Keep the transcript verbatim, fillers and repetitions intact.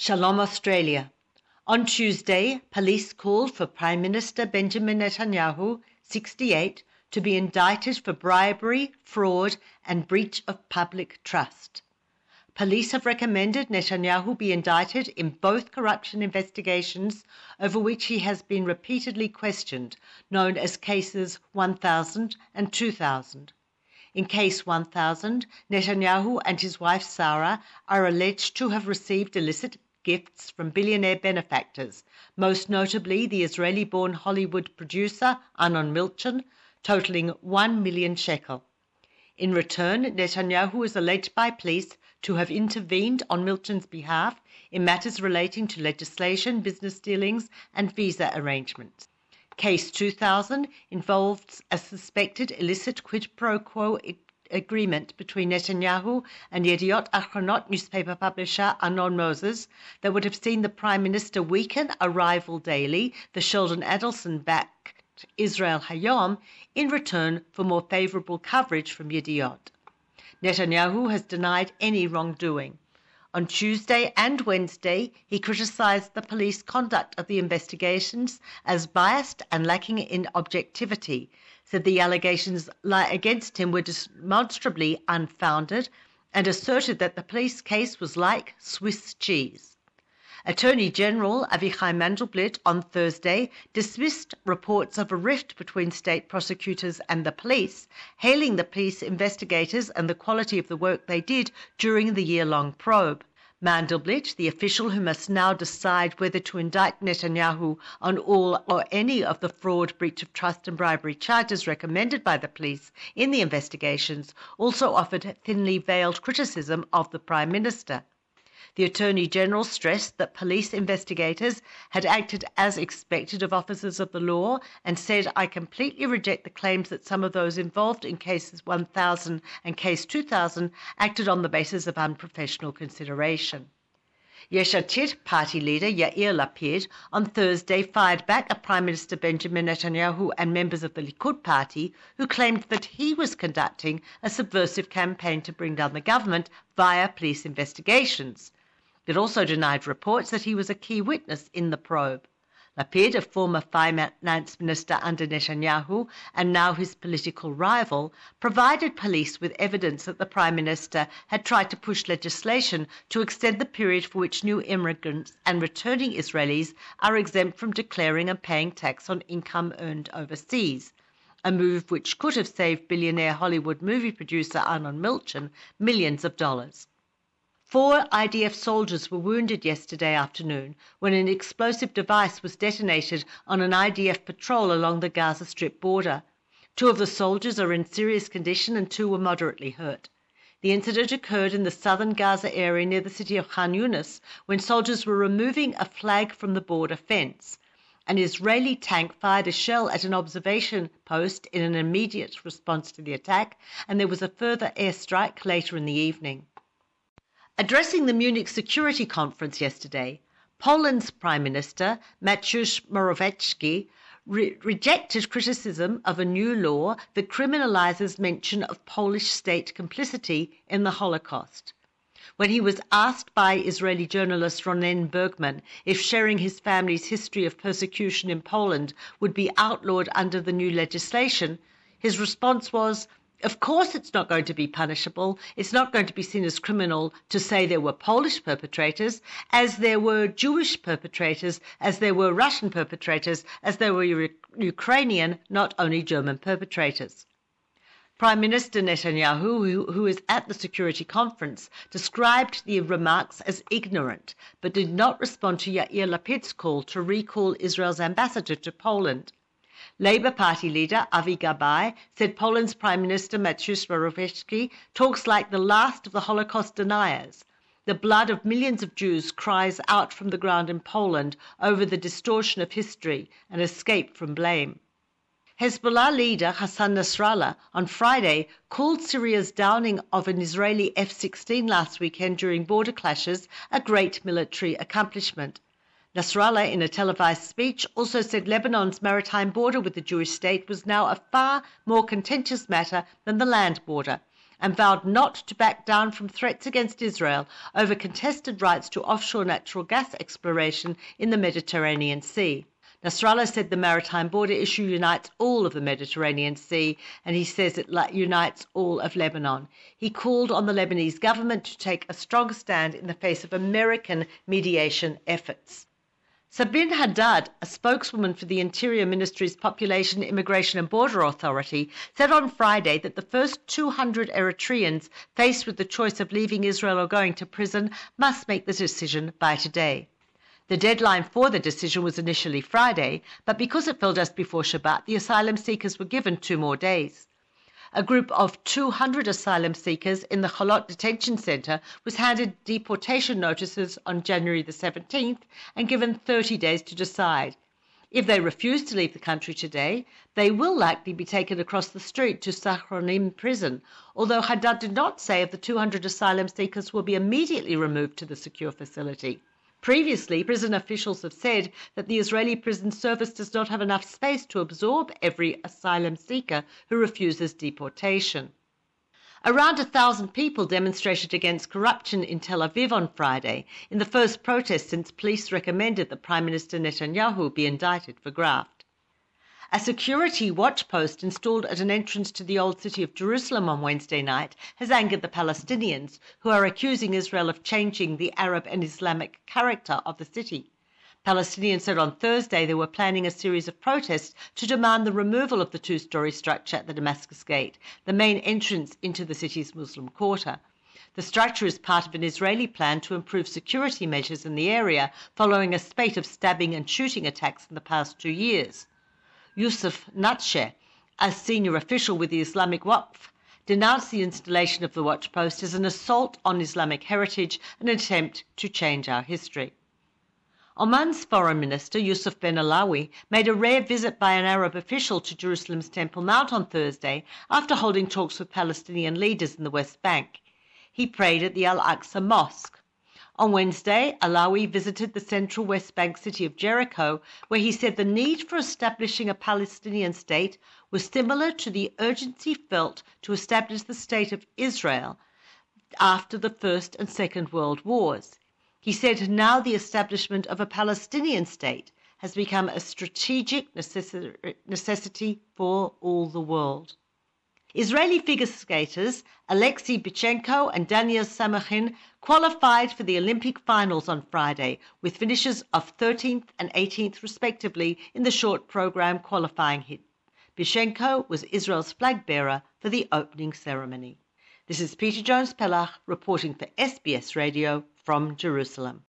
Shalom Australia. On Tuesday, police called for Prime Minister Benjamin Netanyahu, sixty-eight, to be indicted for bribery, fraud and breach of public trust. Police have recommended Netanyahu be indicted in both corruption investigations over which he has been repeatedly questioned, known as cases one thousand and two thousand. In case one thousand, Netanyahu and his wife Sarah are alleged to have received illicit gifts from billionaire benefactors, most notably the Israeli-born Hollywood producer Amnon Milchan, totaling one million shekel. In return, Netanyahu is alleged by police to have intervened on Milchan's behalf in matters relating to legislation, business dealings and visa arrangements. Case two thousand involves a suspected illicit quid pro quo agreement between Netanyahu and Yediot Ahronot newspaper publisher Amnon Moses that would have seen the Prime Minister weaken a rival daily, the Sheldon Adelson-backed Israel Hayom, in return for more favourable coverage from Yediot. Netanyahu has denied any wrongdoing. On Tuesday and Wednesday, he criticised the police conduct of the investigations as biased and lacking in objectivity, said the allegations against him were demonstrably unfounded, and asserted that the police case was like Swiss cheese. Attorney General Avichai Mandelblit on Thursday dismissed reports of a rift between state prosecutors and the police, hailing the police investigators and the quality of the work they did during the year-long probe. Mandelblit, the official who must now decide whether to indict Netanyahu on all or any of the fraud, breach of trust and bribery charges recommended by the police in the investigations, also offered thinly veiled criticism of the Prime Minister. The Attorney General stressed that police investigators had acted as expected of officers of the law and said, "I completely reject the claims that some of those involved in cases one thousand and case two thousand acted on the basis of unprofessional consideration." Yesh Atid party leader Yair Lapid on Thursday fired back at Prime Minister Benjamin Netanyahu and members of the Likud party who claimed that he was conducting a subversive campaign to bring down the government via police investigations. It also denied reports that he was a key witness in the probe. Lapid, a former finance minister under Netanyahu and now his political rival, provided police with evidence that the Prime Minister had tried to push legislation to extend the period for which new immigrants and returning Israelis are exempt from declaring and paying tax on income earned overseas, a move which could have saved billionaire Hollywood movie producer Amnon Milchan millions of dollars. Four I D F soldiers were wounded yesterday afternoon when an explosive device was detonated on an I D F patrol along the Gaza Strip border. Two of the soldiers are in serious condition and two were moderately hurt. The incident occurred in the southern Gaza area near the city of Khan Yunis when soldiers were removing a flag from the border fence. An Israeli tank fired a shell at an observation post in an immediate response to the attack, and there was a further airstrike later in the evening. Addressing the Munich Security Conference yesterday, Poland's Prime Minister Mateusz Morawiecki re- rejected criticism of a new law that criminalizes mention of Polish state complicity in the Holocaust. When he was asked by Israeli journalist Ronen Bergman if sharing his family's history of persecution in Poland would be outlawed under the new legislation, his response was, "Of course it's not going to be punishable. It's not going to be seen as criminal to say there were Polish perpetrators, as there were Jewish perpetrators, as there were Russian perpetrators, as there were U- Ukrainian, not only German perpetrators." Prime Minister Netanyahu, who, who is at the security conference, described the remarks as ignorant, but did not respond to Yair Lapid's call to recall Israel's ambassador to Poland. Labour Party leader Avi Gabai said Poland's Prime Minister Mateusz Morawiecki talks like the last of the Holocaust deniers. The blood of millions of Jews cries out from the ground in Poland over the distortion of history and escape from blame. Hezbollah leader Hassan Nasrallah on Friday called Syria's downing of an Israeli F sixteen last weekend during border clashes a great military accomplishment. Nasrallah, in a televised speech, also said Lebanon's maritime border with the Jewish state was now a far more contentious matter than the land border, and vowed not to back down from threats against Israel over contested rights to offshore natural gas exploration in the Mediterranean Sea. Nasrallah said the maritime border issue unites all of the Mediterranean Sea, and he says it unites all of Lebanon. He called on the Lebanese government to take a stronger stand in the face of American mediation efforts. Sabine Haddad, a spokeswoman for the Interior Ministry's Population, Immigration and Border Authority, said on Friday that the first two hundred Eritreans faced with the choice of leaving Israel or going to prison must make the decision by today. The deadline for the decision was initially Friday, but because it fell just before Shabbat, the asylum seekers were given two more days. A group of two hundred asylum seekers in the Cholot Detention Center was handed deportation notices on January the seventeenth and given thirty days to decide. If they refuse to leave the country today, they will likely be taken across the street to Sachronim prison, although Haddad did not say if the two hundred asylum seekers will be immediately removed to the secure facility. Previously, prison officials have said that the Israeli prison service does not have enough space to absorb every asylum seeker who refuses deportation. Around a thousand people demonstrated against corruption in Tel Aviv on Friday, in the first protest since police recommended that Prime Minister Netanyahu be indicted for graft. A security watch post installed at an entrance to the old city of Jerusalem on Wednesday night has angered the Palestinians, who are accusing Israel of changing the Arab and Islamic character of the city. Palestinians said on Thursday they were planning a series of protests to demand the removal of the two-story structure at the Damascus Gate, the main entrance into the city's Muslim quarter. The structure is part of an Israeli plan to improve security measures in the area following a spate of stabbing and shooting attacks in the past two years. Yusuf Natsheh, a senior official with the Islamic Waqf, denounced the installation of the watch post as an assault on Islamic heritage and an attempt to change our history. Oman's foreign minister, Yusuf Ben Alawi, made a rare visit by an Arab official to Jerusalem's Temple Mount on Thursday after holding talks with Palestinian leaders in the West Bank. He prayed at the Al-Aqsa Mosque. On Wednesday, Alawi visited the central West Bank city of Jericho, where he said the need for establishing a Palestinian state was similar to the urgency felt to establish the state of Israel after the First and Second World Wars. He said now the establishment of a Palestinian state has become a strategic necessity for all the world. Israeli figure skaters Alexei Bichenko and Daniel Samachin qualified for the Olympic finals on Friday, with finishes of thirteenth and eighteenth respectively in the short program qualifying heat. Bichenko was Israel's flag bearer for the opening ceremony. This is Peter Jones-Pellach reporting for S B S Radio from Jerusalem.